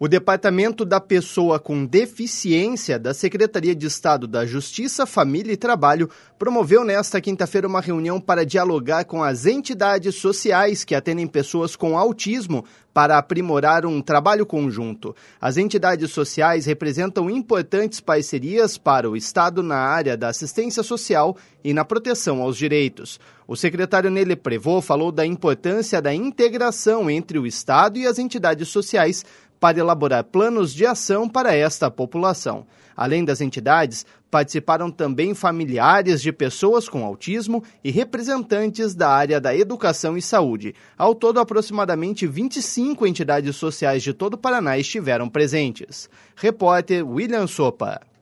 O Departamento da Pessoa com Deficiência da Secretaria de Estado da Justiça, Família e Trabalho promoveu nesta quinta-feira uma reunião para dialogar com as entidades sociais que atendem pessoas com autismo para aprimorar um trabalho conjunto. As entidades sociais representam importantes parcerias para o Estado na área da assistência social e na proteção aos direitos. O secretário Nele Prevot falou da importância da integração entre o Estado e as entidades sociais para elaborar planos de ação para esta população. Além das entidades, participaram também familiares de pessoas com autismo e representantes da área da educação e saúde. Ao todo, aproximadamente 25 entidades sociais de todo o Paraná estiveram presentes. Repórter William Sopa.